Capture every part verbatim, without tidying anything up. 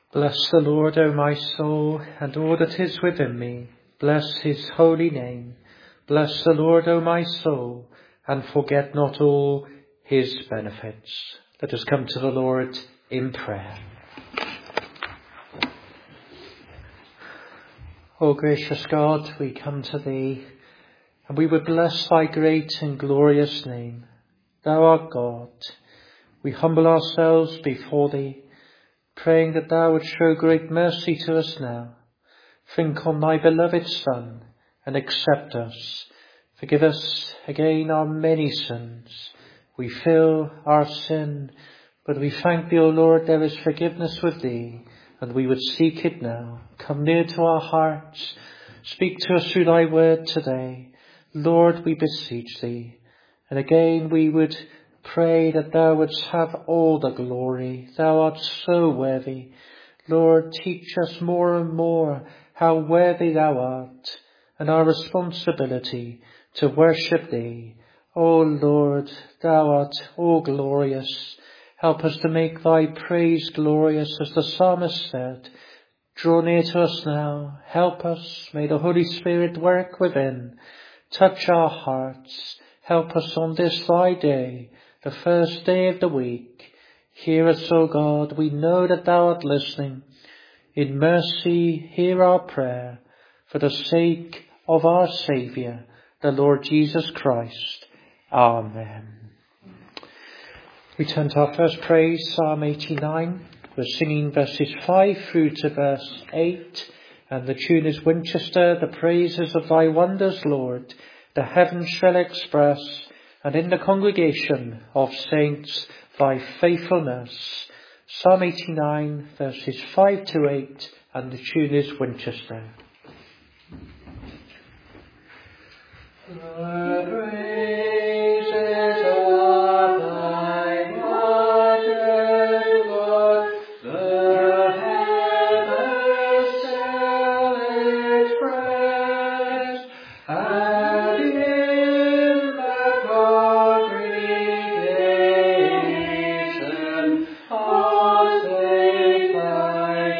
Bless the Lord, O my soul, and all that is within me. Bless his holy name. Bless the Lord, O my soul, and forget not all his benefits. Let us come to the Lord in prayer. O gracious God, we come to thee, and we would bless thy great and glorious name. Thou art God. We humble ourselves before thee, praying that thou would show great mercy to us now. Think on thy beloved Son, and accept us. Forgive us again our many sins. We feel our sin, but we thank thee, O Lord, there is forgiveness with thee, and we would seek it now. Come near to our hearts. Speak to us through thy word today. Lord, we beseech thee. And again we would pray that thou wouldst have all the glory. Thou art so worthy. Lord, teach us more and more how worthy thou art, and our responsibility to worship thee. O Lord, thou art all glorious. Help us to make thy praise glorious, as the psalmist said. Draw near to us now. Help us. May the Holy Spirit work within. Touch our hearts. Help us on this thy day, the first day of the week. Hear us, O God. We know that thou art listening. In mercy, hear our prayer, for the sake of our Saviour, the Lord Jesus Christ. Amen. We turn to our first praise, Psalm eighty-nine. We're singing verses five through to verse eight, and the tune is Winchester, the praises of thy wonders, Lord, the heavens shall express, and in the congregation of saints thy faithfulness. Psalm eighty-nine, verses five to eight, and the tune is Winchester. The praises of thy wonders, Lord, the heavens shall express, and in the congregation all saints thy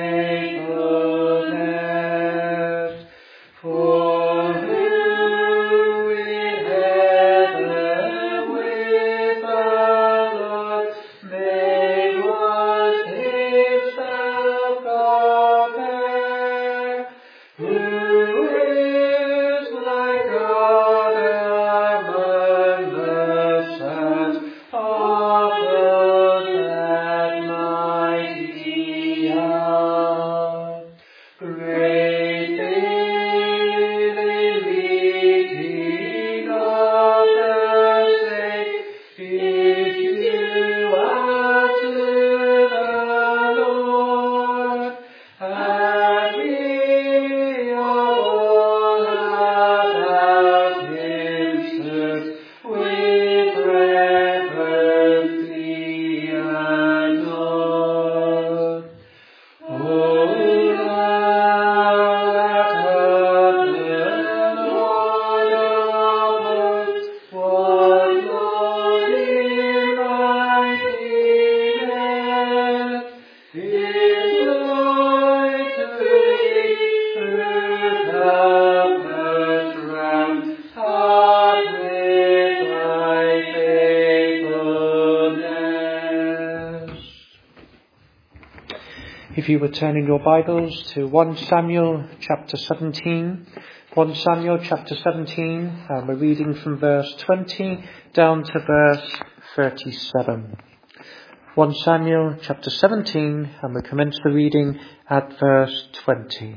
faithfulness. For who in heaven with the Lord may was himself compare? Who is like God among the sons of those that mighty are? Great daily meeting of the saints, give you unto the Lord, and we all about him serve with reverence be adored. O thou that art the Lord of hosts, what Lord in mightiness is Lord to thee, who thou hast round heart with thy faithfulness. If you would turn in your Bibles to First Samuel chapter seventeen, First Samuel chapter seventeen, and we're reading from verse twenty down to verse thirty-seven. First Samuel chapter seventeen, and we commence the reading at verse twenty.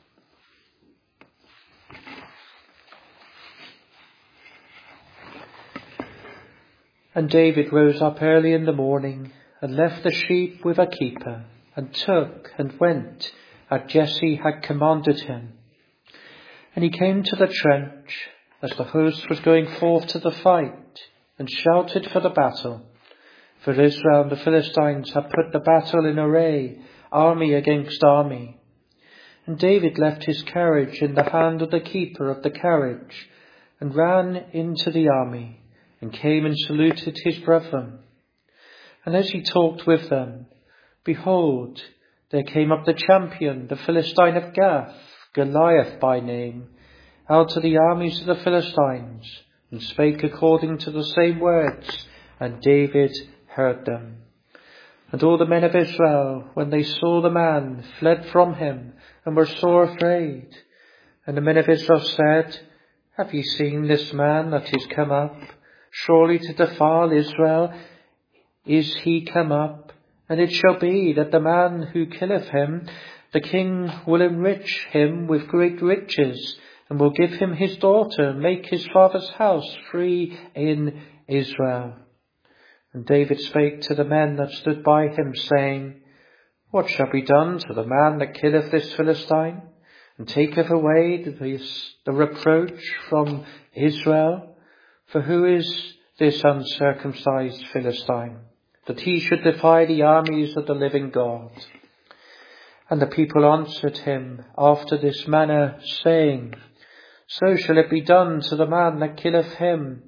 And David rose up early in the morning, and left the sheep with a keeper, and took and went as Jesse had commanded him. And he came to the trench as the host was going forth to the fight, and shouted for the battle. For Israel and the Philistines had put the battle in array, army against army. And David left his carriage in the hand of the keeper of the carriage, and ran into the army, and came and saluted his brethren. And as he talked with them, behold, there came up the champion, the Philistine of Gath, Goliath by name, out of the armies of the Philistines, and spake according to the same words, and David heard them. And all the men of Israel, when they saw the man, fled from him, and were sore afraid. And the men of Israel said, Have ye seen this man that is come up? Surely to defile Israel is he come up. And it shall be that the man who killeth him, the king will enrich him with great riches, and will give him his daughter, and make his father's house free in Israel. And David spake to the men that stood by him, saying, What shall be done to the man that killeth this Philistine, and taketh away the, the reproach from Israel? For who is this uncircumcised Philistine, that he should defy the armies of the living God? And the people answered him after this manner, saying, So shall it be done to the man that killeth him.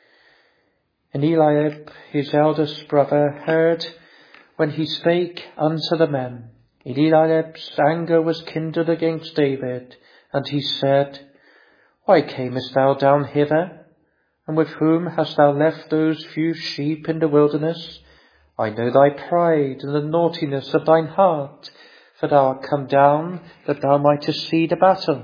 And Eliab, his eldest brother, heard when he spake unto the men. And Eliab's anger was kindled against David, and he said, Why camest thou down hither? And with whom hast thou left those few sheep in the wilderness? I know thy pride and the naughtiness of thine heart, for thou art come down that thou mightest see the battle.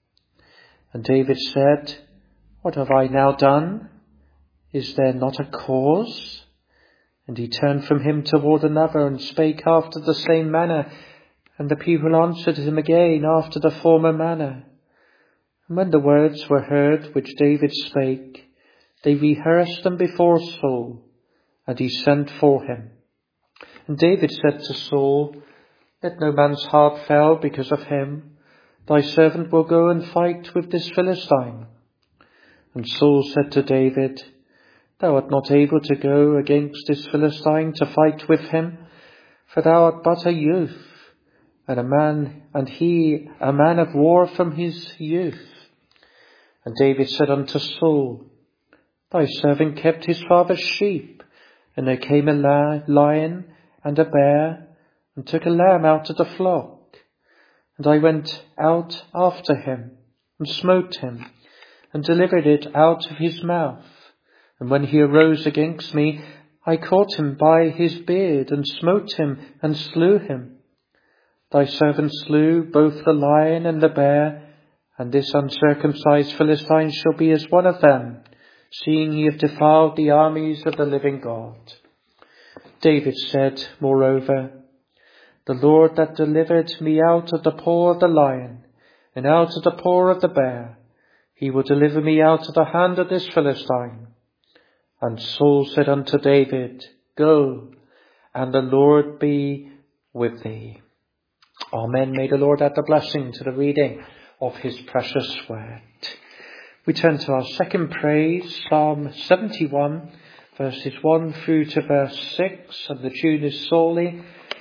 And David said, What have I now done? Is there not a cause? And he turned from him toward another, and spake after the same manner. And the people answered him again after the former manner. And when the words were heard which David spake, they rehearsed them before Saul, and he sent for him. And David said to Saul, Let no man's heart fail because of him. Thy servant will go and fight with this Philistine. And Saul said to David, Thou art not able to go against this Philistine to fight with him, for thou art but a youth, and a man, and he a man of war from his youth. And David said unto Saul, Thy servant kept his father's sheep, and there came a lion and a bear, and took a lamb out of the flock. And I went out after him, and smote him, and delivered it out of his mouth. And when he arose against me, I caught him by his beard, and smote him, and slew him. Thy servant slew both the lion and the bear, and this uncircumcised Philistine shall be as one of them, seeing ye have defiled the armies of the living God. David said, moreover, The Lord that delivered me out of the paw of the lion, and out of the paw of the bear, he will deliver me out of the hand of this Philistine. And Saul said unto David, Go, and the Lord be with thee. Amen. May the Lord add the blessing to the reading of his precious word. We turn to our second praise, Psalm seventy-one, verses one through to verse six, and the tune is Soli.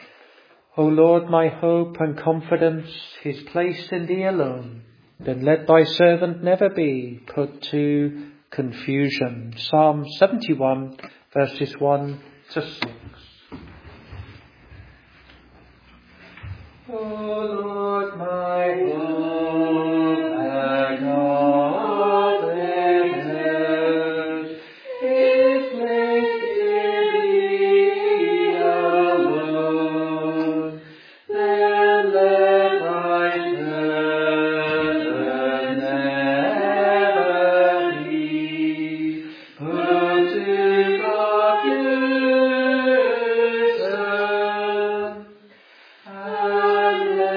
O Lord, my hope and confidence is placed in thee alone. Then let thy servant never be put to confusion. Psalm seventy-one, verses one to six. O Lord, my hope and confidence is placed in thee alone. Then let thy servant never be put to confusion. And let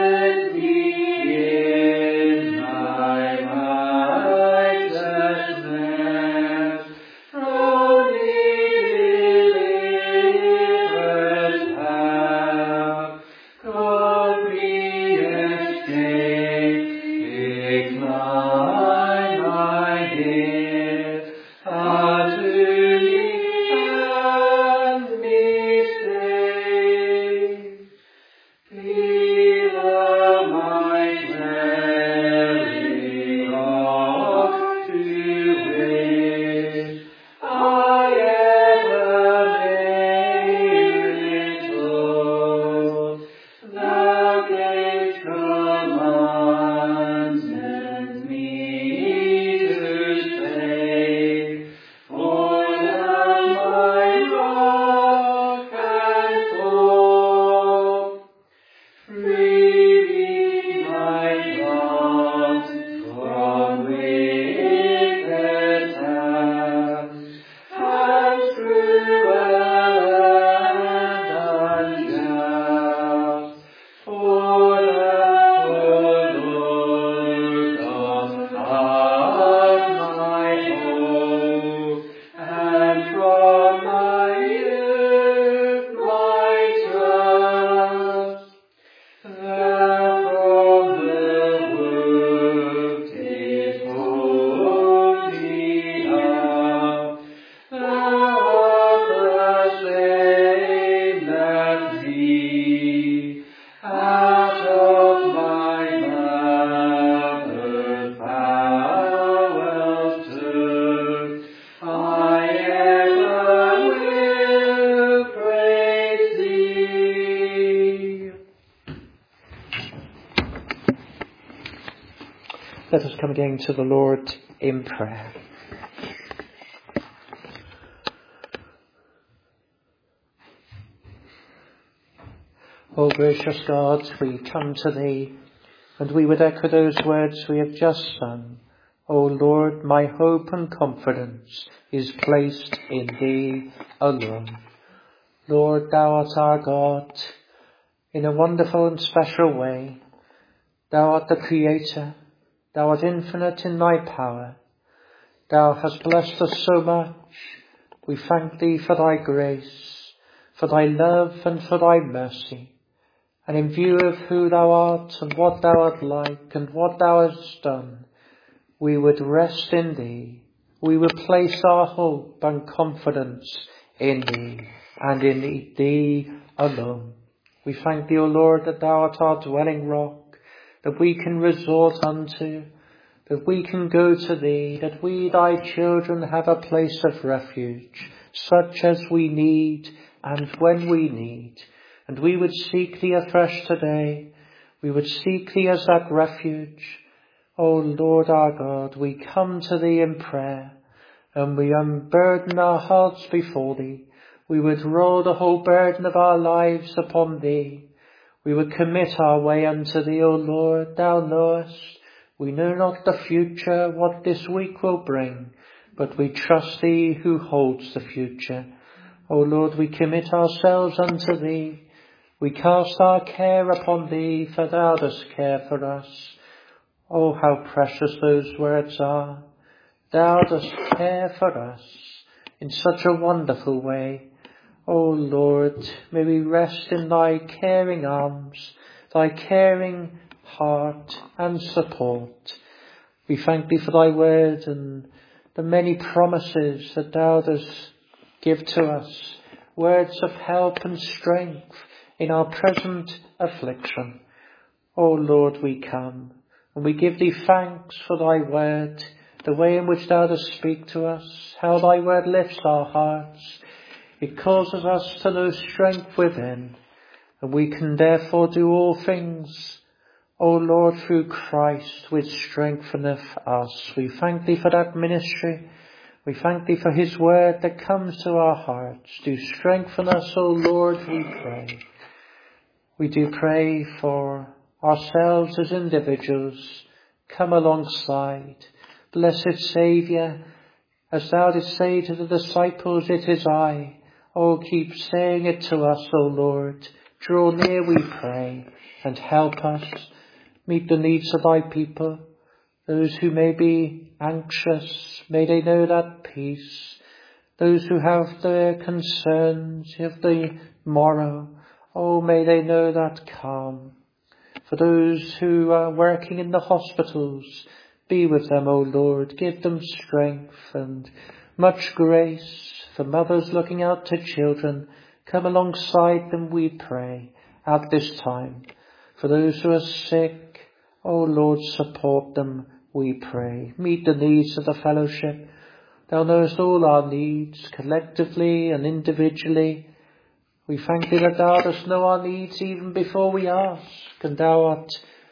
Let us come again to the Lord in prayer. O gracious God, we come to Thee, and we would echo those words we have just sung. O Lord, my hope and confidence is placed in Thee alone. Lord, Thou art our God in a wonderful and special way. Thou art the Creator. Thou art infinite in Thy power. Thou hast blessed us so much. We thank Thee for Thy grace, for Thy love and for Thy mercy. And in view of who Thou art and what Thou art like and what Thou hast done, we would rest in Thee. We would place our hope and confidence in Thee and in Thee alone. We thank Thee, O Lord, that Thou art our dwelling rock, that we can resort unto, that we can go to Thee, that we, Thy children, have a place of refuge, such as we need and when we need. And we would seek Thee afresh today. We would seek Thee as that refuge. O Lord our God, we come to Thee in prayer, and we unburden our hearts before Thee. We would roll the whole burden of our lives upon Thee. We would commit our way unto Thee, O Lord. Thou knowest. We know not the future, what this week will bring, but we trust Thee who holds the future. O Lord, we commit ourselves unto Thee. We cast our care upon Thee, for Thou dost care for us. Oh, how precious those words are. Thou dost care for us in such a wonderful way. O Lord, may we rest in Thy caring arms, Thy caring heart and support. We thank Thee for Thy word and the many promises that Thou dost give to us, words of help and strength in our present affliction. O Lord, we come and we give Thee thanks for Thy word, the way in which Thou dost speak to us, how Thy word lifts our hearts. It causes us to know strength within, and we can therefore do all things, O Lord, through Christ, which strengtheneth us. We thank Thee for that ministry. We thank Thee for His word that comes to our hearts. Do strengthen us, O Lord, we pray. We do pray for ourselves as individuals. Come alongside. Blessed Saviour, as Thou didst say to the disciples, it is I. Oh, keep saying it to us, O Lord. Draw near, we pray, and help us. Meet the needs of Thy people. Those who may be anxious, may they know that peace. Those who have their concerns of the morrow, oh, may they know that calm. For those who are working in the hospitals, be with them, O Lord. Give them strength and much grace. For mothers looking out to children, come alongside them, we pray, at this time. For those who are sick, O Lord, support them, we pray. Meet the needs of the fellowship. Thou knowest all our needs, collectively and individually. We thank Thee that Thou dost know our needs even before we ask, and Thou art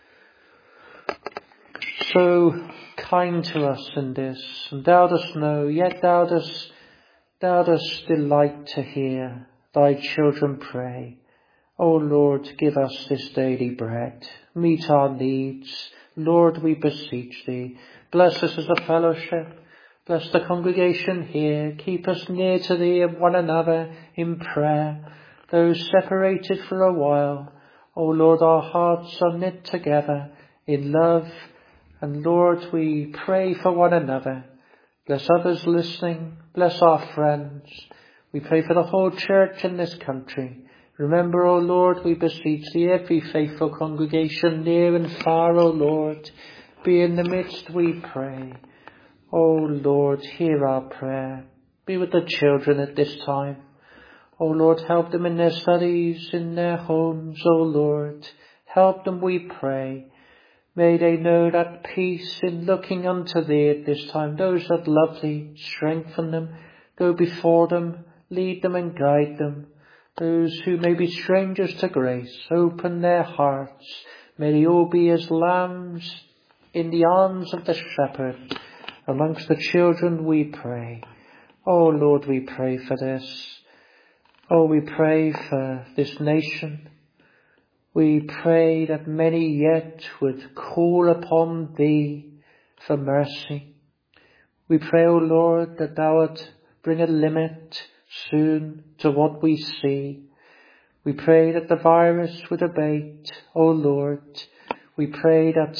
so kind to us in this, and Thou dost know, yet Thou dost, Thou dost delight to hear Thy children pray. O Lord, give us this daily bread. Meet our needs. Lord, we beseech Thee. Bless us as a fellowship. Bless the congregation here. Keep us near to Thee and one another in prayer. Those separated for a while, O Lord, our hearts are knit together in love. And Lord, we pray for one another. Bless others listening. Bless our friends. We pray for the whole church in this country. Remember, O Lord, we beseech Thee, every faithful congregation near and far, O Lord. Be in the midst, we pray. O Lord, hear our prayer. Be with the children at this time. O Lord, help them in their studies, in their homes, O Lord. Help them, we pray. May they know that peace in looking unto Thee at this time. Those that love Thee, strengthen them. Go before them, lead them and guide them. Those who may be strangers to grace, open their hearts. May they all be as lambs in the arms of the shepherd, amongst the children we pray. Oh Lord, we pray for this. Oh, we pray for this nation. We pray that many yet would call upon thee for mercy. We pray, O Lord, that thou would bring a limit soon to what we see. We pray that the virus would abate, O Lord. We pray that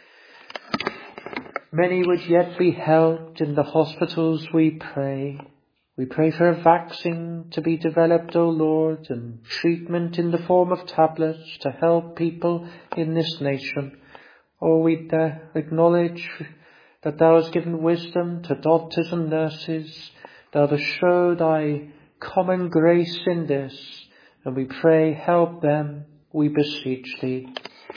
many would yet be helped in the hospitals, we pray. We pray for a vaccine to be developed, O Lord, and treatment in the form of tablets to help people in this nation. Oh, we uh, acknowledge that thou hast given wisdom to doctors and nurses. Thou hast showed thy common grace in this, and we pray, help them, we beseech thee.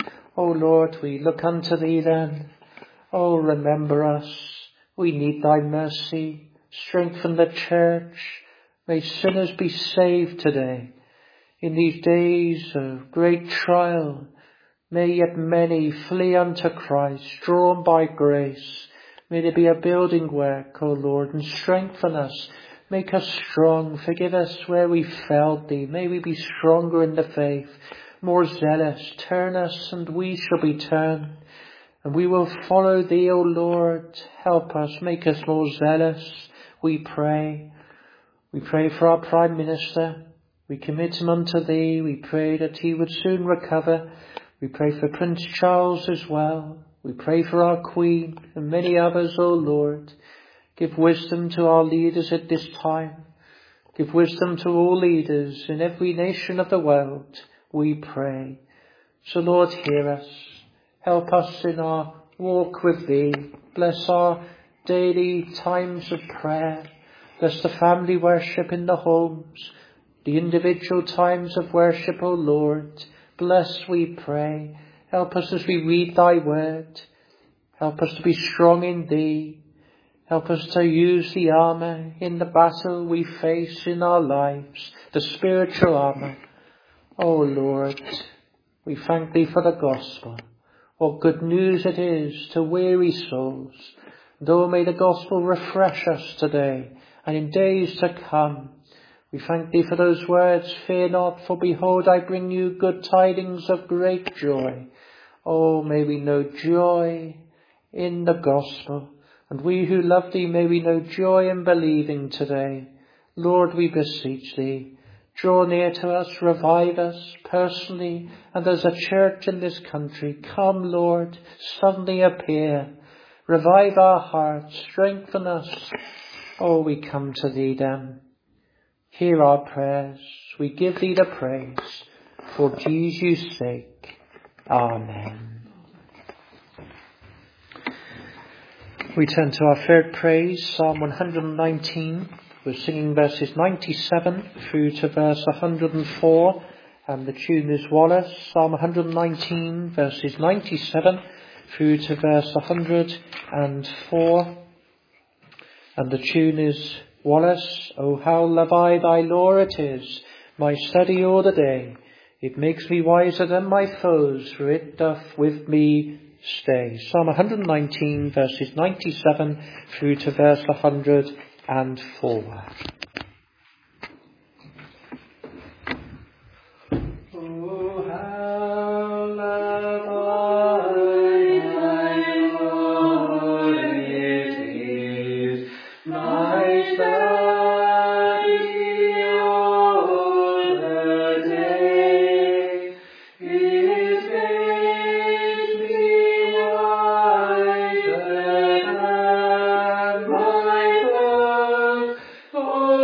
O Lord, we look unto thee then. Oh, remember us. We need thy mercy. Strengthen the church. May sinners be saved today. In these days of great trial, may yet many flee unto Christ, drawn by grace. May there be a building work, O Lord, and strengthen us. Make us strong. Forgive us where we failed thee. May we be stronger in the faith, more zealous. Turn us, and we shall be turned. And we will follow thee, O Lord. Help us. Make us more zealous, we pray. We pray for our Prime Minister. We commit him unto thee. We pray that he would soon recover. We pray for Prince Charles as well. We pray for our Queen and many others, O Lord. Give wisdom to our leaders at this time. Give wisdom to all leaders in every nation of the world, we pray. So Lord, hear us. Help us in our walk with thee. Bless our daily times of prayer. Bless the family worship in the homes, the individual times of worship, O Lord. Bless, we pray. Help us as we read thy word. Help us to be strong in thee. Help us to use the armour in the battle we face in our lives, the spiritual armour. O Lord, we thank thee for the gospel. What good news it is to weary souls. And oh, may the gospel refresh us today and in days to come. We thank thee for those words, fear not, for behold, I bring you good tidings of great joy. Oh, may we know joy in the gospel. And we who love thee, may we know joy in believing today. Lord, we beseech thee, draw near to us, revive us personally and as a church in this country. Come, Lord, suddenly appear. Revive our hearts, strengthen us. Oh, we come to thee then. Hear our prayers. We give thee the praise. For Jesus' sake. Amen. We turn to our third praise, Psalm one hundred nineteen. We're singing verses ninety-seven through to verse one hundred four. And the tune is Wallace. Psalm one hundred nineteen, verses ninety-seven through to verse one hundred four. And the tune is Wallace. Oh, how love I thy law, it is my study all the day. It makes me wiser than my foes, for it doth with me stay. Psalm one hundred nineteen, verses ninety-seven through to verse one hundred four. Oh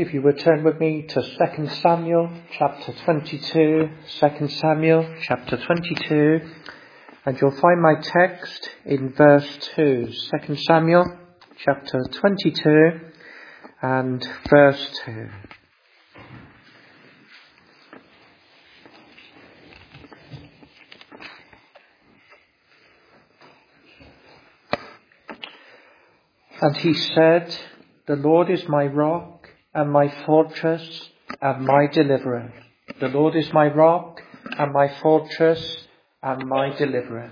if you would turn with me to Second Samuel chapter twenty-two, Second Samuel chapter twenty-two, and you'll find my text in verse two. Second Samuel chapter twenty-two and verse two. And he said, "The Lord is my rock and my fortress and my deliverer. The Lord is my rock and my fortress and my deliverer."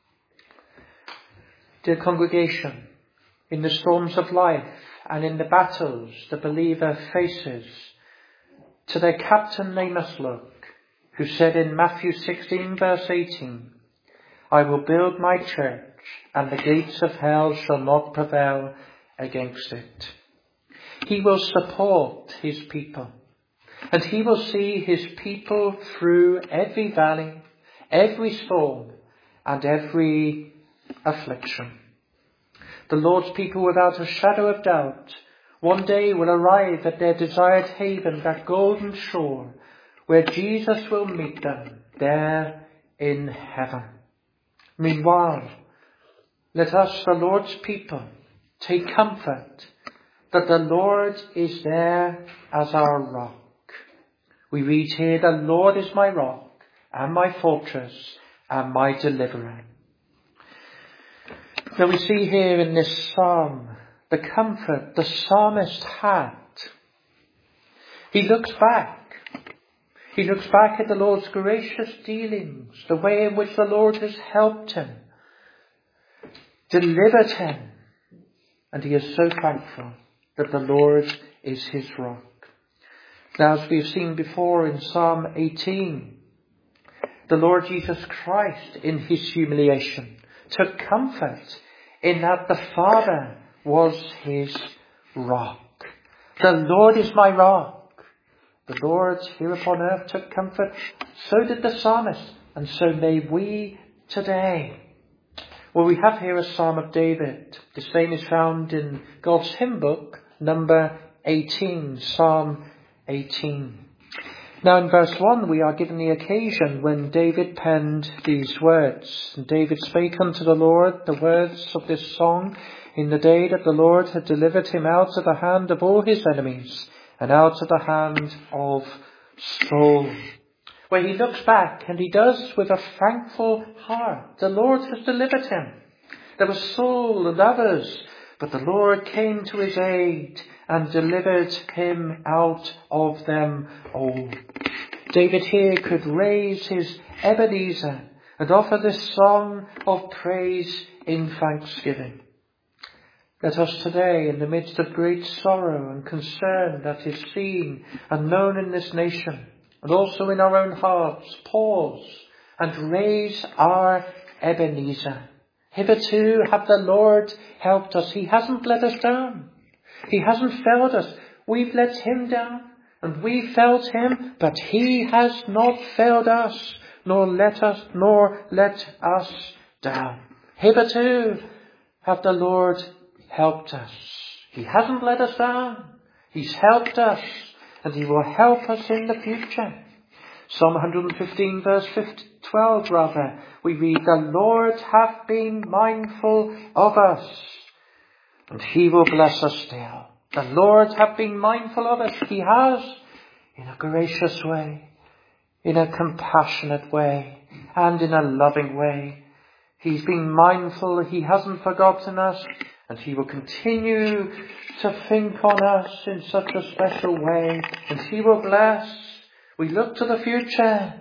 Dear congregation, in the storms of life and in the battles the believer faces, to their captain they must look, who said in Matthew sixteen verse eighteen, "I will build my church, and the gates of hell shall not prevail against it." He will support his people, and he will see his people through every valley, every storm, and every affliction. The Lord's people, without a shadow of doubt, one day will arrive at their desired haven, that golden shore, where Jesus will meet them there in heaven. Meanwhile, let us, the Lord's people, take comfort that the Lord is there as our rock. We read here, "The Lord is my rock and my fortress and my deliverer." Now we see here in this psalm the comfort the psalmist had. He looks back. He looks back at the Lord's gracious dealings, the way in which the Lord has helped him, delivered him, and he is so thankful that the Lord is his rock. Now, as we've seen before in Psalm eighteen, the Lord Jesus Christ, in his humiliation, took comfort in that the Father was his rock. The Lord is my rock. The Lord here upon earth took comfort. So did the psalmist, and so may we today. Well, we have here a Psalm of David. The same is found in God's hymn book, number eighteen, Psalm eighteen. Now in verse one we are given the occasion when David penned these words. "And David spake unto the Lord the words of this song in the day that the Lord had delivered him out of the hand of all his enemies, and out of the hand of Saul." Where he looks back, and he does with a thankful heart. The Lord has delivered him. There was Saul and others, but the Lord came to his aid and delivered him out of them all. David here could raise his Ebenezer and offer this song of praise in thanksgiving. Let us today, in the midst of great sorrow and concern that is seen and known in this nation, and also in our own hearts, pause and raise our Ebenezer. Hitherto have the Lord helped us. He hasn't let us down. He hasn't failed us. We've let him down, and we failed him, but he has not failed us, nor let us, nor let us down. Hitherto have the Lord helped us. He hasn't let us down. He's helped us, and he will help us in the future. Psalm one fifteen verse twelve rather, we read, "The Lord hath been mindful of us, and he will bless us still." The Lord hath been mindful of us. He has, in a gracious way, in a compassionate way, and in a loving way. He's been mindful. He hasn't forgotten us, and he will continue to think on us in such a special way, and he will bless. We look to the future.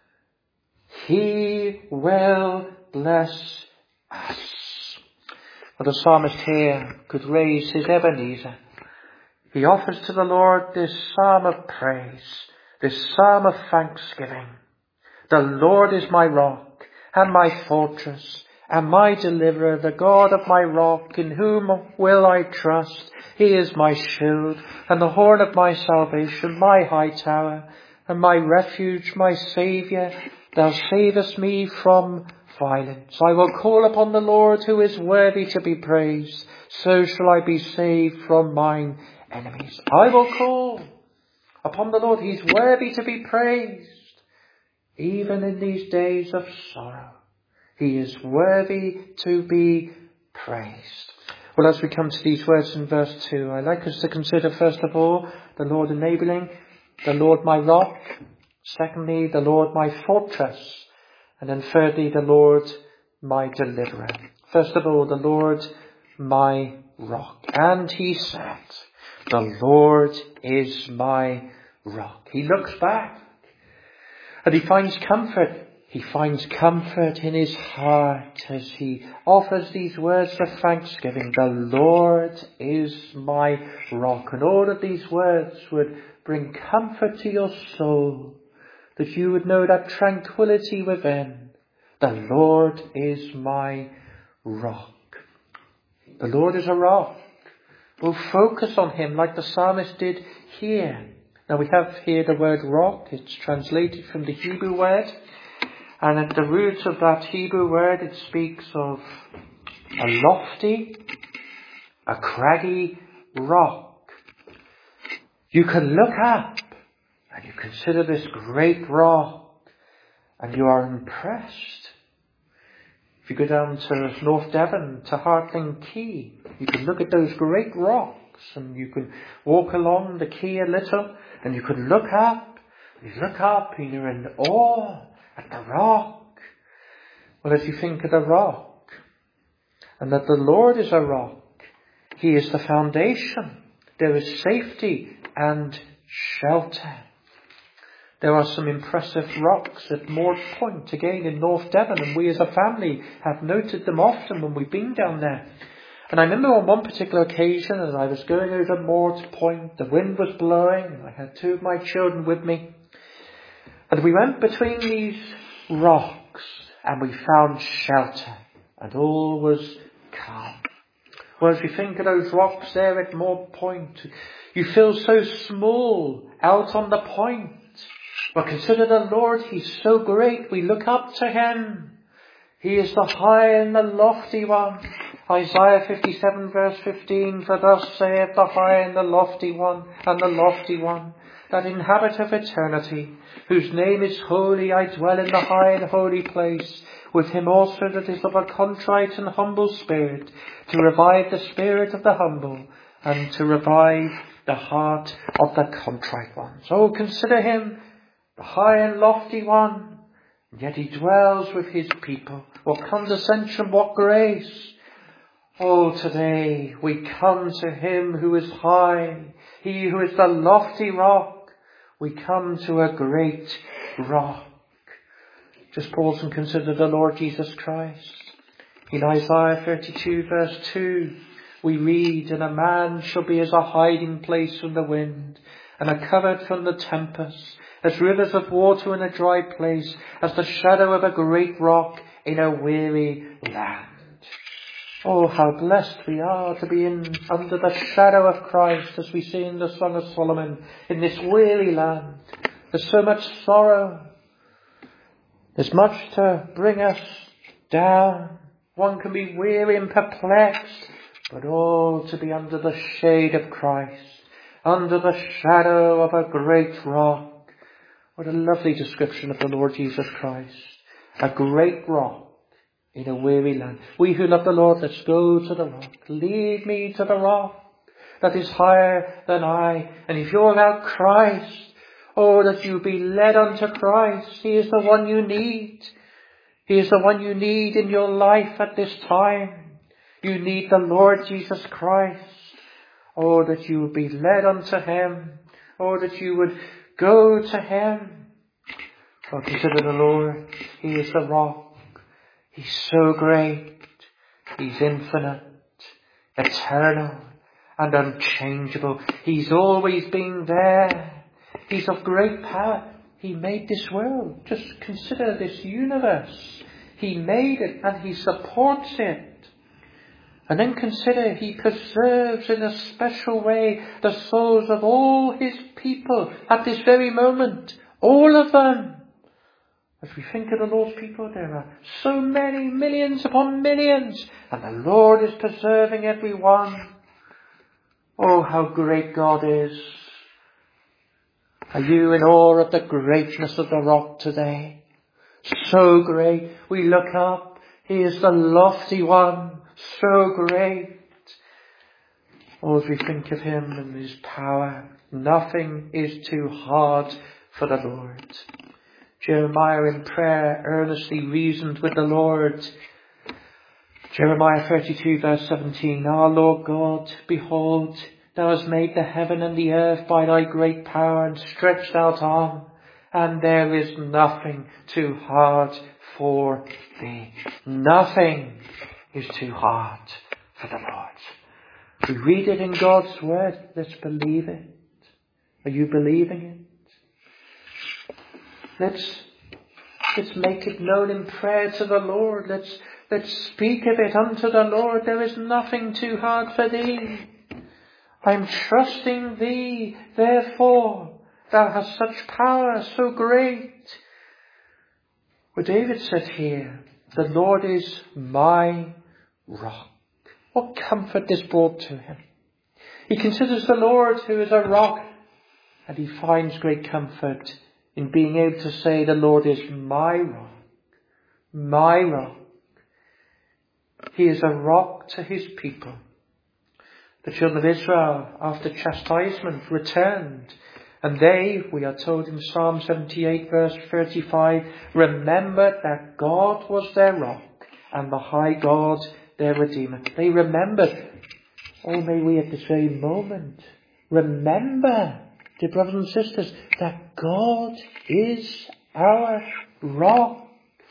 He will bless us. Well, the psalmist here could raise his Ebenezer. He offers to the Lord this psalm of praise, this psalm of thanksgiving. "The Lord is my rock and my fortress and my deliverer, the God of my rock, in whom will I trust. He is my shield and the horn of my salvation, my high tower and my refuge, my Saviour. Thou savest me from violence. I will call upon the Lord, who is worthy to be praised. So shall I be saved from mine enemies. I will call upon the Lord. He's worthy to be praised. Even in these days of sorrow, he is worthy to be praised. Well, as we come to these words in verse two, I'd like us to consider first of all the Lord enabling, the Lord my rock. Secondly, the Lord my fortress. And then thirdly, the Lord my deliverer. First of all, the Lord my rock. And he said, the Lord is my rock. He looks back and he finds comfort. He finds comfort in his heart as he offers these words of thanksgiving. The Lord is my rock. And all of these words would bring comfort to your soul, that you would know that tranquility within. The Lord is my rock. The Lord is a rock. We'll focus on him like the psalmist did here. Now we have here the word rock. It's translated from the Hebrew word. And at the root of that Hebrew word, it speaks of a lofty, a craggy rock. You can look up and you consider this great rock and you are impressed. If you go down to North Devon, to Hartling Quay, you can look at those great rocks and you can walk along the quay a little and you can look up, you look up and you're in awe at the rock. Well, as you think of the rock and that the Lord is a rock, he is the foundation. There is safety and shelter. There are some impressive rocks at Moort Point, again in North Devon, and we as a family have noted them often when we've been down there. And I remember on one particular occasion as I was going over Moort Point, the wind was blowing, I had two of my children with me, and we went between these rocks and we found shelter and all was calm. Well, as you think of those rocks there at Moort Point, you feel so small out on the point. But consider the Lord, he's so great, we look up to him. He is the high and the lofty one. Isaiah fifty-seven verse fifteen, for thus saith the high and the lofty one, and the lofty one, that inhabiteth eternity, whose name is holy. I dwell in the high and holy place, with him also that is of a contrite and humble spirit, to revive the spirit of the humble, and to revive the heart of the contrite ones. Oh, consider him, the high and lofty one, and yet he dwells with his people. What condescension, what grace. Oh, today we come to him who is high, he who is the lofty rock. We come to a great rock. Just pause and consider the Lord Jesus Christ. In Isaiah thirty-two verse two, we read, and a man shall be as a hiding place from the wind, and a covert from the tempest, as rivers of water in a dry place, as the shadow of a great rock in a weary land. Oh, how blessed we are to be in under the shadow of Christ, as we see in the Song of Solomon, in this weary land. There's so much sorrow. There's much to bring us down. One can be weary and perplexed, but all to be under the shade of Christ, under the shadow of a great rock. What a lovely description of the Lord Jesus Christ. A great rock in a weary land. We who love the Lord, let's go to the rock. Lead me to the rock that is higher than I. And if you're without Christ, oh, that you be led unto Christ. He is the one you need. He is the one you need in your life at this time. You need the Lord Jesus Christ. Oh, that you would be led unto him. Oh, that you would go to him. Oh, consider the Lord. He is the rock. He's so great. He's infinite, eternal, and unchangeable. He's always been there. He's of great power. He made this world. Just consider this universe. He made it and he supports it. And then consider he preserves in a special way the souls of all his people at this very moment. All of them. As we think of the Lord's people, there are so many, millions upon millions, and the Lord is preserving every one. Oh, how great God is. Are you in awe of the greatness of the rock today? So great. We look up. He is the lofty one. So great. Oh, as we think of him and his power, nothing is too hard for the Lord. Jeremiah in prayer earnestly reasoned with the Lord. Jeremiah thirty-two verse seventeen, Our Lord God, behold, thou hast made the heaven and the earth by thy great power and stretched out arm, and there is nothing too hard for thee. Nothing is too hard for the Lord. We read it in God's word. Let's believe it. Are you believing it? Let's, let's make it known in prayer to the Lord. Let's, let's speak of it unto the Lord. There is nothing too hard for thee. I'm trusting thee, therefore. Thou hast such power, so great. Well, David said here, the Lord is my rock. What comfort this brought to him. He considers the Lord who is a rock, and he finds great comfort in being able to say the Lord is my rock, my rock. He is a rock to his people. The children of Israel, after chastisement, returned, and they, we are told in Psalm seventy-eight verse thirty-five, remembered that God was their rock and the high God their Redeemer. They remembered. Oh, may we at this very moment remember, dear brothers and sisters, that God is our rock.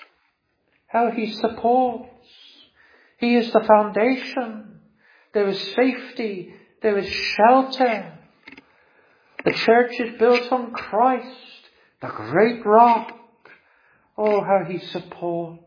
How he supports. He is the foundation. There is safety. There is shelter. The church is built on Christ, the great rock. Oh, how he supports.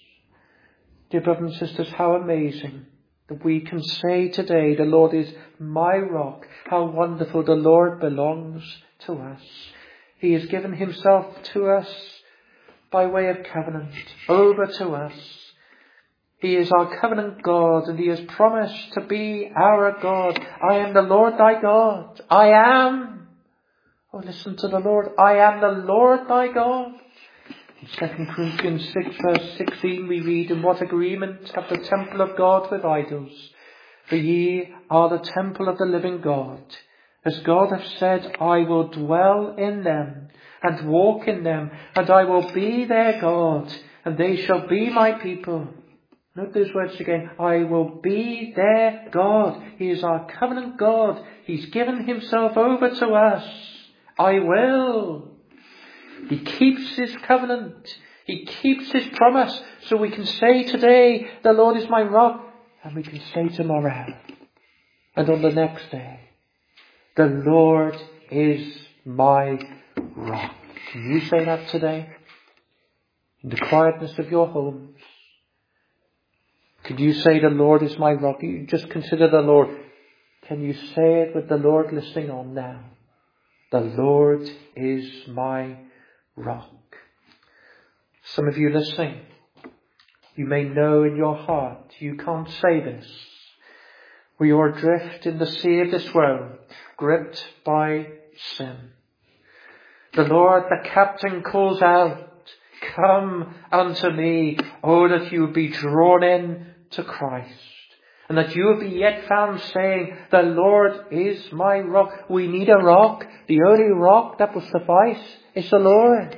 Dear brothers and sisters, how amazing that we can say today, the Lord is my rock. How wonderful the Lord belongs to us. He has given himself to us by way of covenant, over to us. He is our covenant God, and he has promised to be our God. I am the Lord thy God. I am. Oh, listen to the Lord. I am the Lord thy God. In Second Corinthians six verse sixteen we read, In what agreement hath the temple of God with idols? For ye are the temple of the living God. As God hath said, I will dwell in them and walk in them, and I will be their God, and they shall be my people. Note those words again. I will be their God. He is our covenant God. He's given himself over to us. I will. He keeps his covenant. He keeps his promise. So we can say today, the Lord is my rock. And we can say tomorrow. And on the next day, the Lord is my rock. Can you say that today? In the quietness of your homes. Could you say the Lord is my rock? You just consider the Lord. Can you say it with the Lord listening on now? The Lord is my rock. Some of you listening, you may know in your heart you can't say this. We are adrift in the sea of this world, gripped by sin. The Lord, the captain, calls out, Come unto me, oh, that you would be drawn in to Christ, and that you would be yet found saying, the Lord is my rock. We need a rock. The only rock that will suffice is the Lord.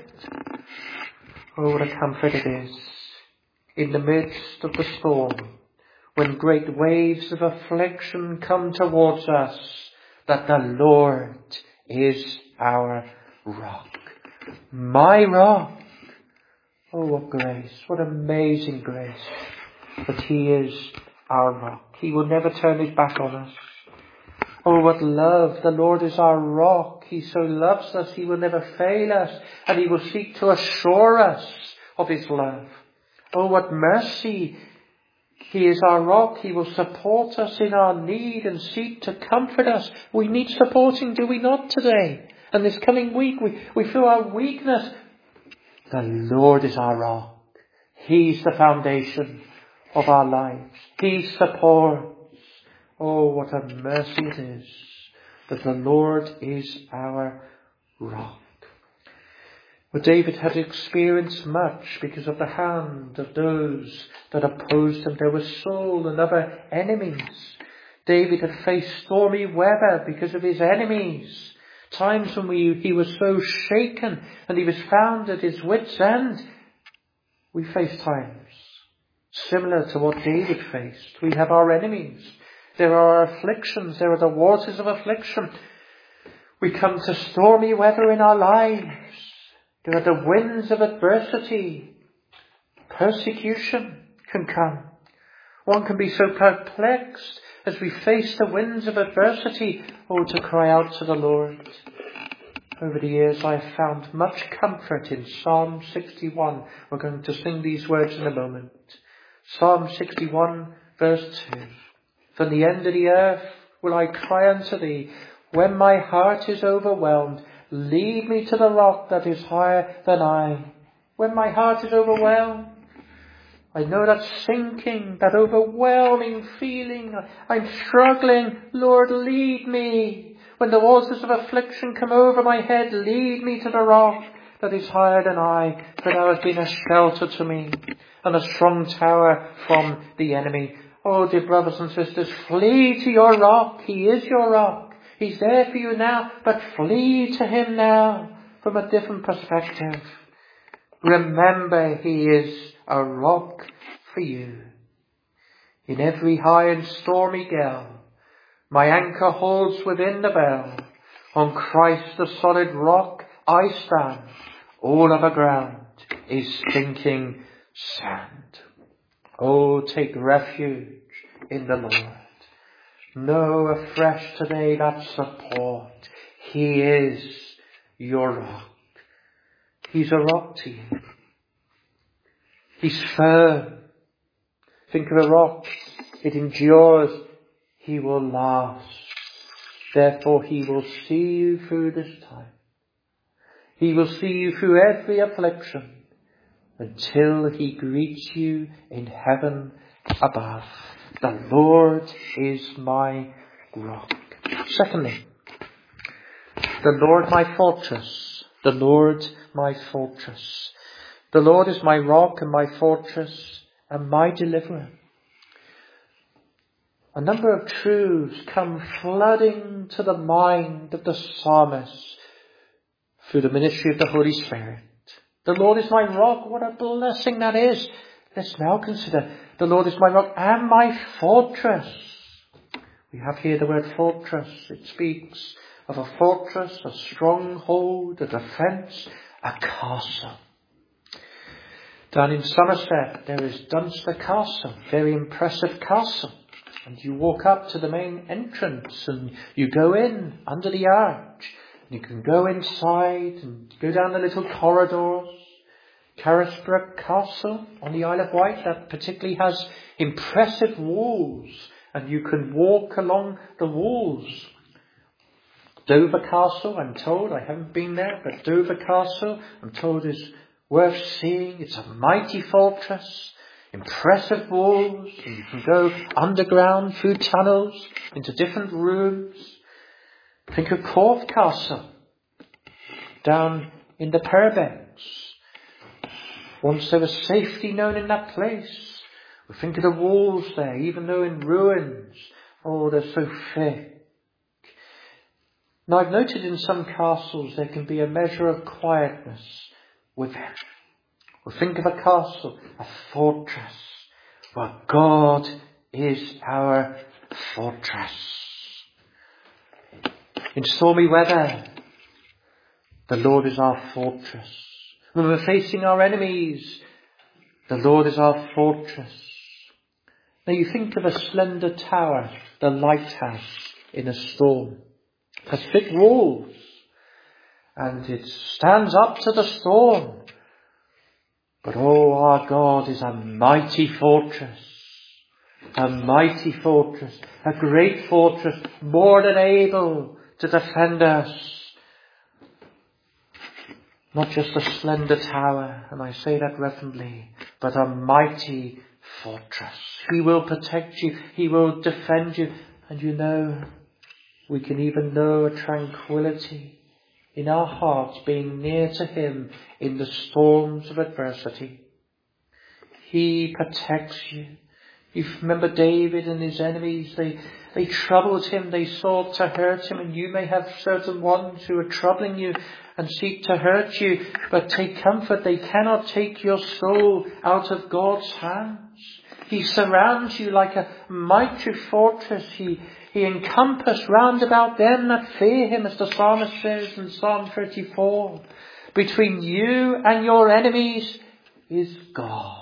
Oh, what a comfort it is in the midst of the storm, when great waves of affliction come towards us, that the Lord is our rock. My rock. Oh, what grace. What amazing grace. That he is our rock. He will never turn his back on us. Oh, what love. The Lord is our rock. He so loves us. He will never fail us. And he will seek to assure us of his love. Oh, what mercy. He is our rock. He will support us in our need and seek to comfort us. We need supporting, do we not, today? And this coming week, we, we feel our weakness. The Lord is our rock. He's the foundation of our lives. He supports. Oh, what a mercy it is that the Lord is our rock. Well, David had experienced much because of the hand of those that opposed him. There was Saul and other enemies. David had faced stormy weather because of his enemies. Times when we, he was so shaken and he was found at his wit's end. We face times similar to what David faced. We have our enemies. There are afflictions. There are the waters of affliction. We come to stormy weather in our lives. There are the winds of adversity. Persecution can come. One can be so perplexed as we face the winds of adversity, oh, to cry out to the Lord. Over the years I have found much comfort in Psalm sixty-one. We're going to sing these words in a moment. Psalm sixty-one verse two. From the end of the earth will I cry unto thee. When my heart is overwhelmed, lead me to the rock that is higher than I. When my heart is overwhelmed, I know that sinking, that overwhelming feeling. I'm struggling. Lord, lead me. When the waters of affliction come over my head, lead me to the rock that is higher than I. For thou hast been a shelter to me and a strong tower from the enemy. Oh, dear brothers and sisters, flee to your rock. He is your rock. He's there for you now, but flee to him now from a different perspective. Remember, he is a rock for you. In every high and stormy gale, my anchor holds within the bell. On Christ the solid rock I stand. All other ground is sinking sand. Oh, take refuge in the Lord. Know afresh today that support. He is your rock. He's a rock to you. He's firm. Think of a rock. It endures. He will last. Therefore he will see you through this time. He will see you through every affliction until he greets you in heaven above. The Lord is my rock. Secondly, the Lord my fortress. The Lord my fortress. The Lord is my rock and my fortress and my deliverer. A number of truths come flooding to the mind of the psalmist through the ministry of the Holy Spirit. The Lord is my rock. What a blessing that is. Let's now consider the Lord is my rock and my fortress. We have here the word fortress. It speaks of a fortress, a stronghold, a defence, a castle. Down in Somerset there is Dunster Castle, very impressive castle. And you walk up to the main entrance and you go in under the arch. You can go inside and go down the little corridors. Carisbrooke Castle on the Isle of Wight, that particularly has impressive walls, and you can walk along the walls. Dover Castle, I'm told, I haven't been there, but Dover Castle, I'm told, is worth seeing. It's a mighty fortress, impressive walls, and you can go underground through tunnels into different rooms. Think of Corfe Castle, down in the Purbeck. Once there was safety known in that place. We think of the walls there, even though in ruins. Oh, they're so thick. Now, I've noted in some castles there can be a measure of quietness within. We think of a castle, a fortress, where God is our fortress. In stormy weather, the Lord is our fortress. When we're facing our enemies, the Lord is our fortress. Now you think of a slender tower, the lighthouse in a storm. It has thick walls and it stands up to the storm. But oh, our God is a mighty fortress. A mighty fortress. A great fortress, more than able to defend us. Not just a slender tower, and I say that reverently, but a mighty fortress. He will protect you. He will defend you. And you know, we can even know a tranquility in our hearts being near to him in the storms of adversity. He protects you. You remember David and his enemies, they, they troubled him, they sought to hurt him, and you may have certain ones who are troubling you and seek to hurt you, but take comfort, they cannot take your soul out of God's hands. He surrounds you like a mighty fortress. He, he encompass round about them that fear him, as the psalmist says in Psalm thirty-four. Between you and your enemies is God.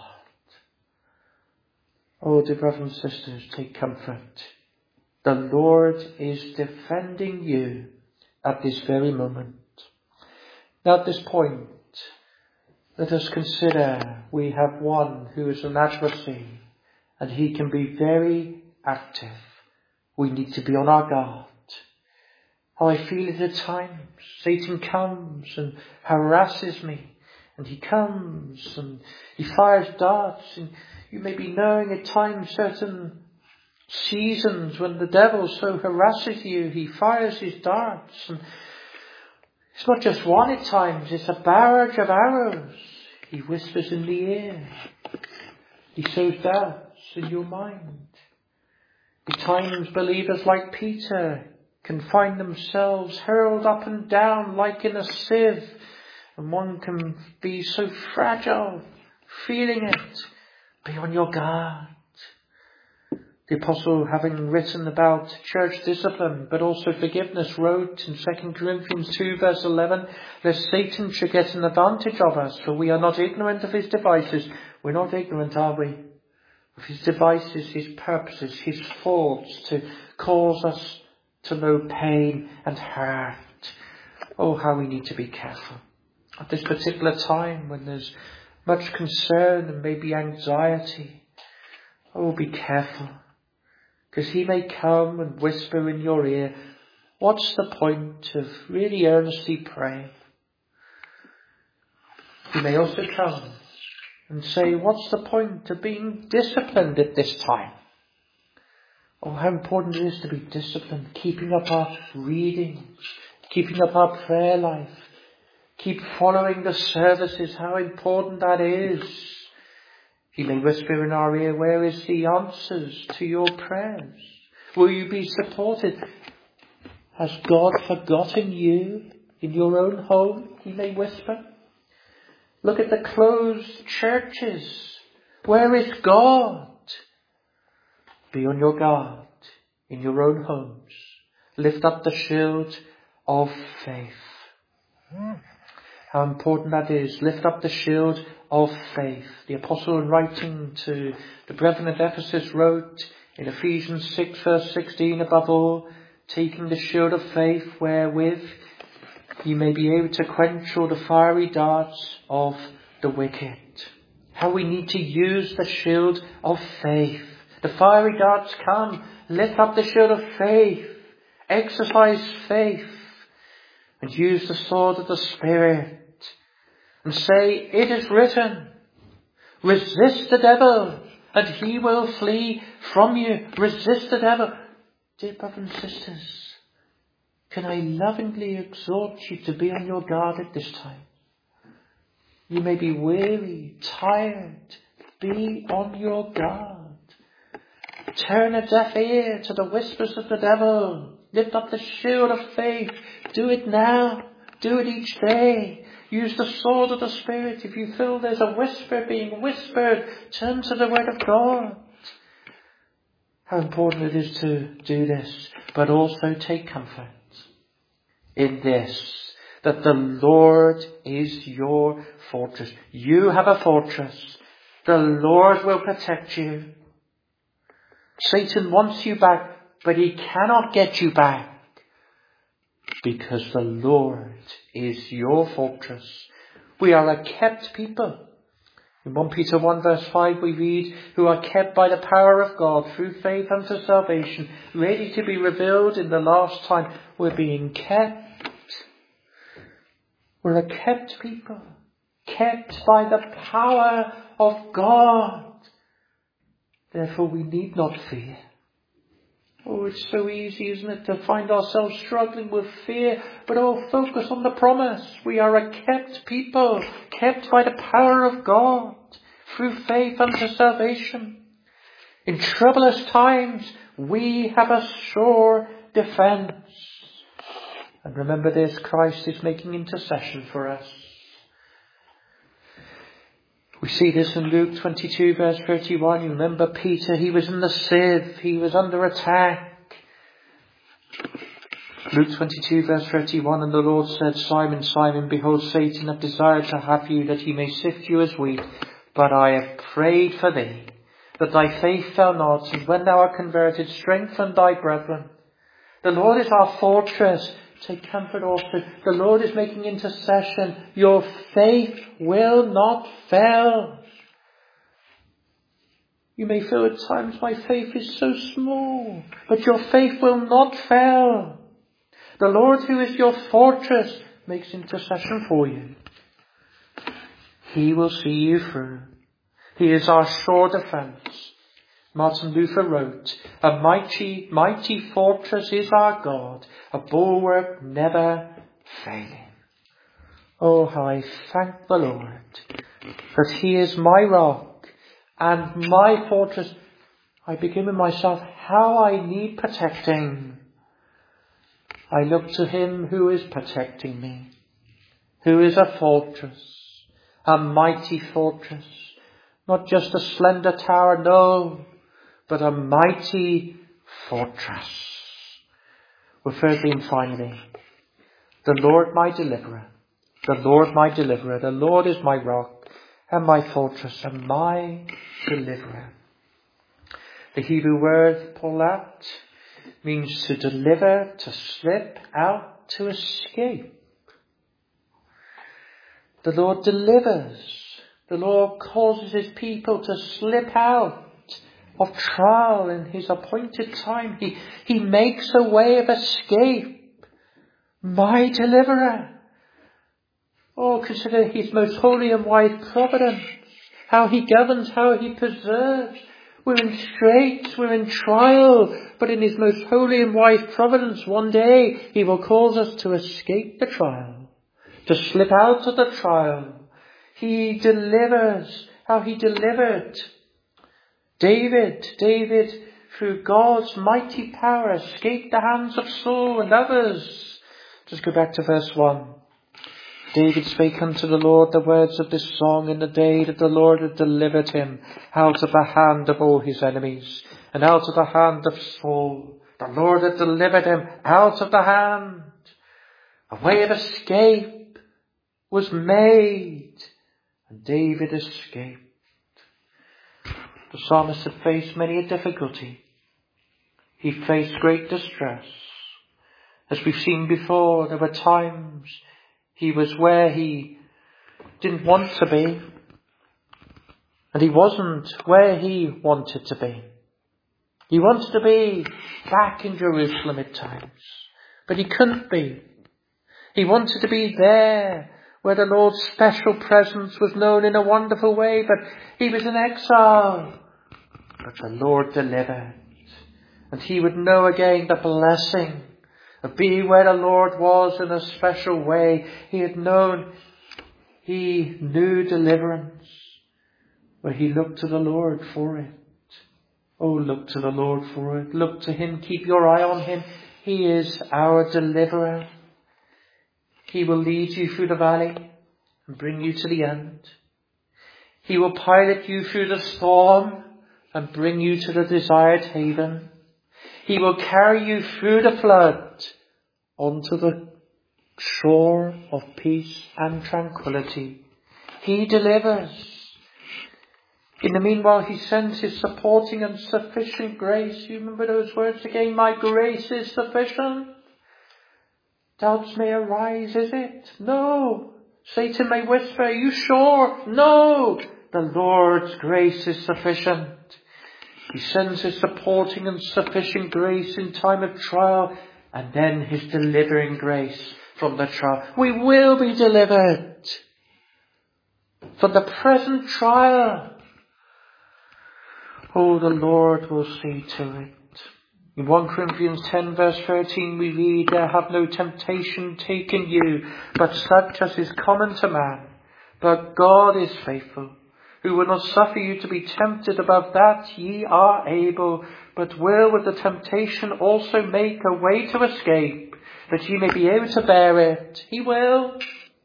Oh, dear brothers and sisters, take comfort. The Lord is defending you at this very moment. Now at this point, let us consider we have one who is an adversary, and he can be very active. We need to be on our guard. How I feel it at times. Satan comes and harasses me, and he comes and he fires darts, and you may be knowing at times certain seasons when the devil so harasses you, he fires his darts. And it's not just one at times, it's a barrage of arrows. He whispers in the ear. He sows doubts in your mind. At times believers like Peter can find themselves hurled up and down like in a sieve. And one can be so fragile, feeling it. Be on your guard. The apostle, having written about church discipline, but also forgiveness, wrote in Second Corinthians two verse eleven, lest Satan should get an advantage of us, for we are not ignorant of his devices. We're not ignorant, are we? Of his devices, his purposes, his thoughts to cause us to know pain and hurt. Oh, how we need to be careful. At this particular time when there's much concern and maybe anxiety, oh, be careful. Because he may come and whisper in your ear, what's the point of really earnestly praying? He may also come and say, what's the point of being disciplined at this time? Oh, how important it is to be disciplined, keeping up our reading, keeping up our prayer life, keep following the services, how important that is. He may whisper in our ear, where is the answers to your prayers? Will you be supported? Has God forgotten you in your own home? He may whisper. Look at the closed churches. Where is God? Be on your guard in your own homes. Lift up the shield of faith. How important that is. Lift up the shield of faith. The apostle, in writing to the brethren at Ephesus, wrote in Ephesians six verse sixteen, above all, taking the shield of faith, wherewith ye may be able to quench all the fiery darts of the wicked. How we need to use the shield of faith. The fiery darts come. Lift up the shield of faith. Exercise faith. And use the sword of the Spirit. And say, it is written, resist the devil and he will flee from you. Resist the devil. Dear brothers and sisters, can I lovingly exhort you to be on your guard at this time? You may be weary, tired. Be on your guard. Turn a deaf ear to the whispers of the devil. Lift up the shield of faith. Do it now. Do it each day. Use the sword of the Spirit. If you feel there's a whisper being whispered, turn to the Word of God. How important it is to do this, but also take comfort in this, that the Lord is your fortress. You have a fortress. The Lord will protect you. Satan wants you back, but he cannot get you back. Because the Lord is your fortress. We are a kept people. In First Peter one verse five we read, who are kept by the power of God through faith unto salvation, ready to be revealed in the last time. We're being kept. We're a kept people. Kept by the power of God. Therefore we need not fear. Oh, it's so easy, isn't it, to find ourselves struggling with fear, but oh, focus on the promise. We are a kept people, kept by the power of God, through faith unto salvation. In troublous times, we have a sure defence. And remember this, Christ is making intercession for us. We see this in Luke twenty-two verse thirty-one. You remember Peter, he was in the sieve, he was under attack. Luke twenty-two verse thirty-one, and the Lord said, Simon, Simon, behold, Satan hath desired to have you, that he may sift you as wheat. But I have prayed for thee, that thy faith fail not, and when thou art converted, strengthen thy brethren. The Lord is our fortress. Take comfort also. The Lord is making intercession. Your faith will not fail. You may feel at times, my faith is so small, but your faith will not fail. The Lord, who is your fortress, makes intercession for you. He will see you through. He is our sure defence. Martin Luther wrote, a mighty, mighty fortress is our God, a bulwark never failing. Oh, how I thank the Lord that He is my rock and my fortress. I begin with myself, how I need protecting. I look to Him who is protecting me, who is a fortress, a mighty fortress, not just a slender tower, no, but a mighty fortress. Well, thirdly and finally, the Lord my deliverer, the Lord my deliverer, the Lord is my rock and my fortress and my deliverer. The Hebrew word polat means to deliver, to slip out, to escape. The Lord delivers. The Lord causes His people to slip out of trial in His appointed time. He, he makes a way of escape. My deliverer. Oh, consider His most holy and wise providence. How He governs, how He preserves. We're in straits, we're in trial. But in His most holy and wise providence, one day He will cause us to escape the trial. To slip out of the trial. He delivers. How He delivered David, David, through God's mighty power, escaped the hands of Saul and others. Just go back to verse one. David spake unto the Lord the words of this song in the day that the Lord had delivered him out of the hand of all his enemies, and out of the hand of Saul. The Lord had delivered him out of the hand. A way of escape was made, and David escaped. The psalmist had faced many a difficulty. He faced great distress. As we've seen before, there were times he was where he didn't want to be. And he wasn't where he wanted to be. He wanted to be back in Jerusalem at times. But he couldn't be. He wanted to be there where the Lord's special presence was known in a wonderful way, but he was in exile. But the Lord delivered. And he would know again the blessing of being where the Lord was in a special way. He had known, he knew deliverance, where he looked to the Lord for it. Oh, look to the Lord for it. Look to Him. Keep your eye on Him. He is our deliverer. He will lead you through the valley and bring you to the end. He will pilot you through the storm and bring you to the desired haven. He will carry you through the flood onto the shore of peace and tranquility. He delivers. In the meanwhile, He sends His supporting and sufficient grace. You remember those words again? My grace is sufficient. Doubts may arise, is it? No. Satan may whisper, are you sure? No. The Lord's grace is sufficient. He sends His supporting and sufficient grace in time of trial, and then His delivering grace from the trial. We will be delivered from the present trial. Oh, the Lord will see to it. In First Corinthians ten verse thirteen we read, there have no temptation taken you, but such as is common to man. But God is faithful, who will not suffer you to be tempted above that ye are able, but will with the temptation also make a way to escape, that ye may be able to bear it. He will.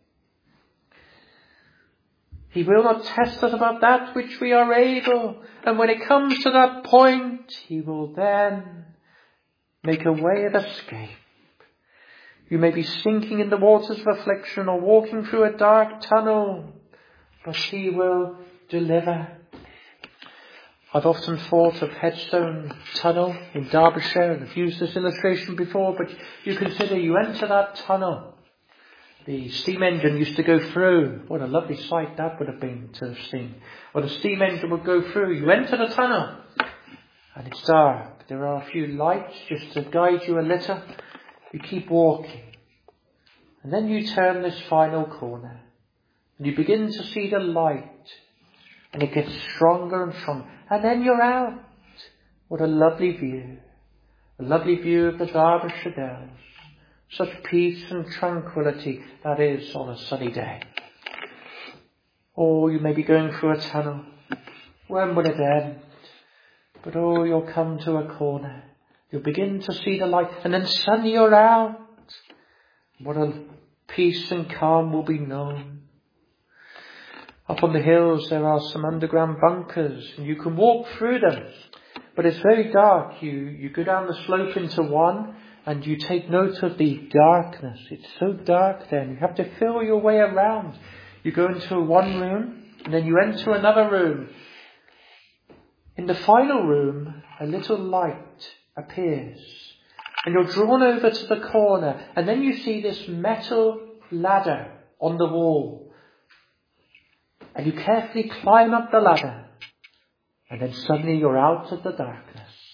He will not test us above that which we are able. And when it comes to that point, he will then make a way of escape. You may be sinking in the waters of affliction or walking through a dark tunnel, but he will deliver. I've often thought of Headstone Tunnel in Derbyshire. I've used this illustration before, but you consider you enter that tunnel. The steam engine used to go through. What a lovely sight that would have been to have seen. Or the steam engine would go through. You enter the tunnel and it's dark. There are a few lights just to guide you a little. You keep walking. And then you turn this final corner. And you begin to see the light. And it gets stronger and stronger. And then you're out. What a lovely view. A lovely view of the Derbyshire Dales. Such peace and tranquility that is on a sunny day. Or you may be going through a tunnel. When will it end? But oh, you'll come to a corner. You'll begin to see the light. And then suddenly you're out. What a peace and calm will be known. Up on the hills there are some underground bunkers. And you can walk through them. But it's very dark. You, you go down the slope into one. And you take note of the darkness. It's so dark then. You have to feel your way around. You go into one room. And then you enter another room. In the final room, a little light appears. And you're drawn over to the corner. And then you see this metal ladder on the wall. And you carefully climb up the ladder. And then suddenly you're out of the darkness.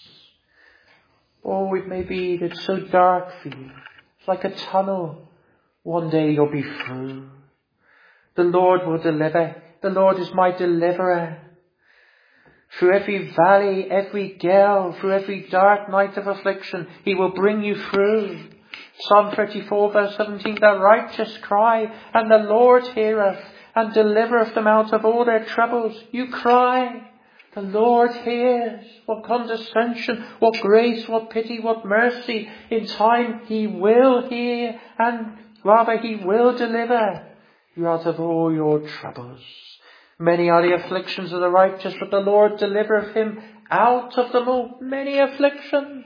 Oh, it may be that it's so dark for you. It's like a tunnel. One day you'll be through. The Lord will deliver. The Lord is my deliverer. Through every valley, every dell, through every dark night of affliction, he will bring you through. Psalm thirty-four verse seventeen, the righteous cry, and the Lord heareth, and delivereth them out of all their troubles. You cry. The Lord hears. What condescension, what grace, what pity, what mercy. In time he will hear, and rather he will deliver you out of all your troubles. Many are the afflictions of the righteous, but the Lord delivereth him out of them all. Many afflictions.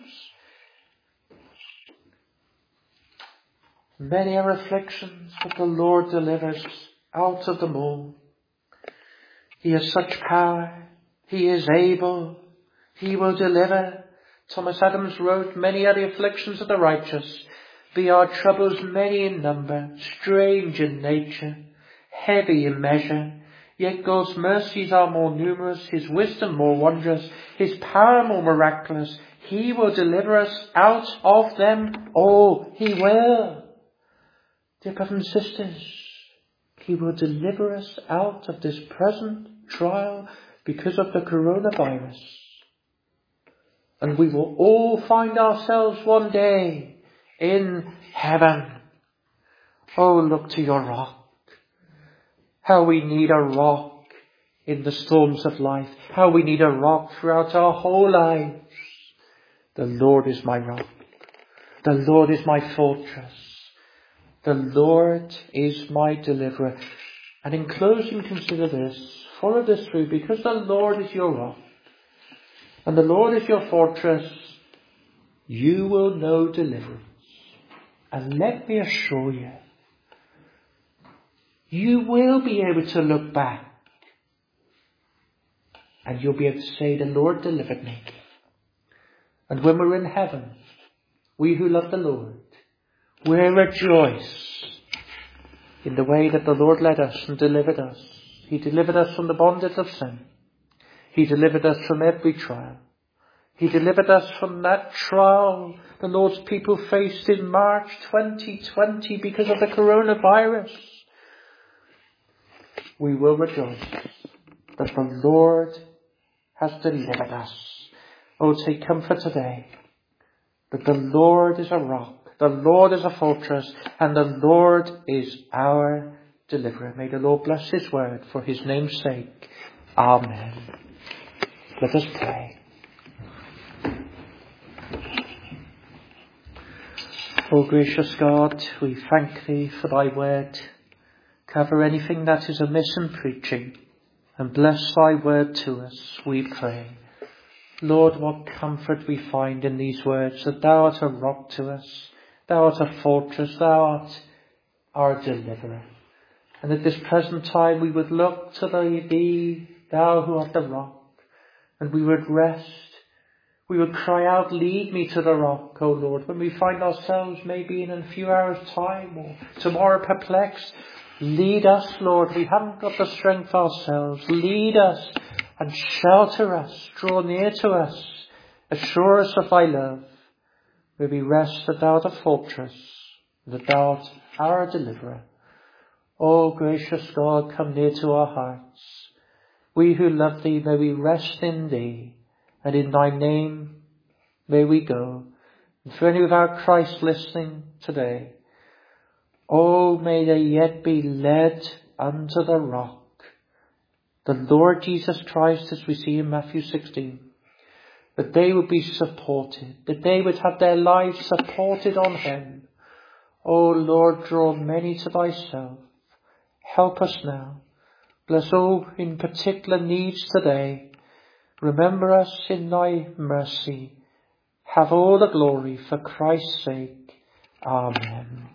Many are afflictions, but the Lord delivers out of them all. He has such power. He is able. He will deliver. Thomas Adams wrote, many are the afflictions of the righteous. Be our troubles many in number, strange in nature, heavy in measure. Yet God's mercies are more numerous, his wisdom more wondrous, his power more miraculous. He will deliver us out of them all. He will. Dear brothers and sisters, he will deliver us out of this present trial because of the coronavirus. And we will all find ourselves one day in heaven. Oh, look to your rock. How we need a rock in the storms of life. How we need a rock throughout our whole lives. The Lord is my rock. The Lord is my fortress. The Lord is my deliverer. And in closing, consider this. Follow this through, because the Lord is your rock and the Lord is your fortress, you will know deliverance. And let me assure you, you will be able to look back and you'll be able to say, the Lord delivered me. And when we're in heaven, we who love the Lord, we'll rejoice in the way that the Lord led us and delivered us. He delivered us from the bondage of sin. He delivered us from every trial. He delivered us from that trial the Lord's people faced in March twenty twenty because of the coronavirus. We will rejoice that the Lord has delivered us. Oh, take comfort today. that the Lord is a rock, the Lord is a fortress, and the Lord is our deliverer. May the Lord bless his word for his name's sake. Amen. Let us pray. O gracious God, we thank thee for thy word. Cover anything that is amiss in preaching, and bless thy word to us, we pray. Lord, what comfort we find in these words, that thou art a rock to us, thou art a fortress, thou art our deliverer. And at this present time we would look to thee, thou who art the rock, and we would rest. We would cry out, lead me to the rock, O Lord, when we find ourselves maybe in a few hours' time or tomorrow perplexed. Lead us, Lord. We haven't got the strength ourselves. Lead us and shelter us. Draw near to us. Assure us of thy love. May we rest that thou art a fortress, that thou art our deliverer. O gracious God, come near to our hearts. We who love thee, may we rest in thee. And in thy name may we go. And for any of our Christ listening today, oh, may they yet be led unto the rock, the Lord Jesus Christ, as we see in Matthew sixteen. That they would be supported, that they would have their lives supported on him. Oh Lord, draw many to thyself. Help us now. Bless all in particular needs today. Remember us in thy mercy. Have all the glory for Christ's sake. Amen.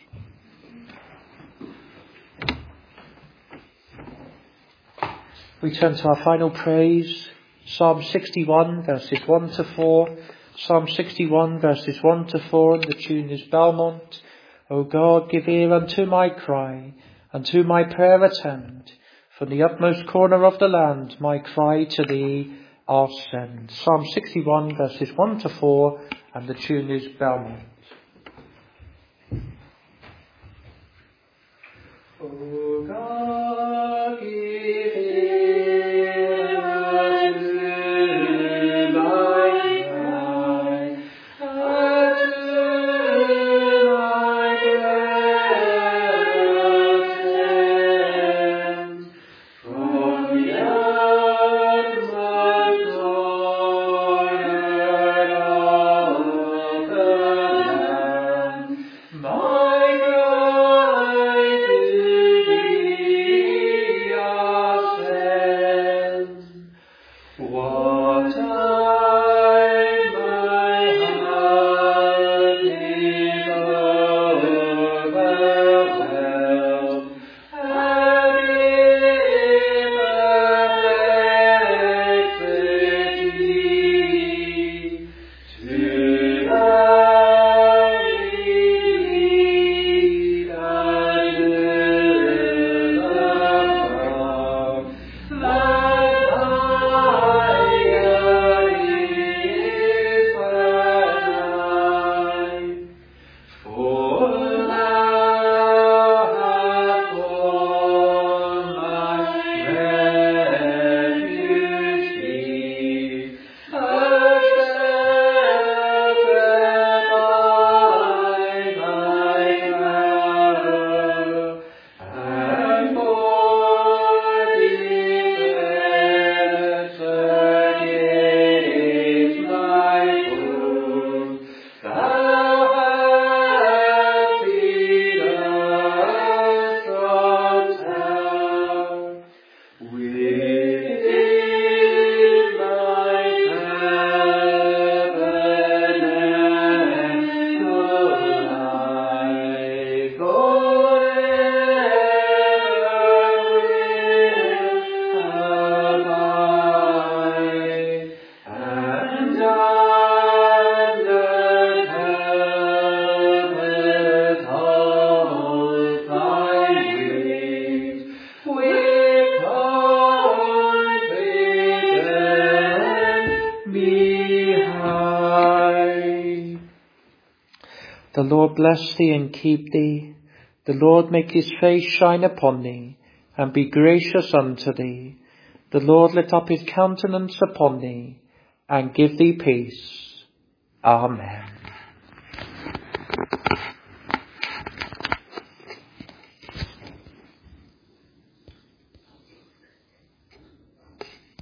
We turn to our final praise. Psalm sixty-one, verses one to four. Psalm sixty-one, verses one to four. And the tune is Belmont. O God, give ear unto my cry, unto my prayer attend. From the utmost corner of the land, my cry to thee I'll send. Psalm sixty-one, verses one to four, and the tune is Belmont. O God, give ear unto my cry, unto my prayer attend. From the utmost corner of the land, my cry to thee I'll send. What time my heart is overwhelmed, and in perplexity, to thou me lead unto the rock that higher is thy. For thou hast borne my refuge be, a shelter by thy cloud, and for desert is my food. Thou hast been a strong tower within thy tabernacle life forever will abide. And under heaven's hold thy wings, with confidence be high. The Lord bless thee and keep thee. The Lord make his face shine upon thee, and be gracious unto thee. The Lord lift up his countenance upon thee, and give thee peace. Amen.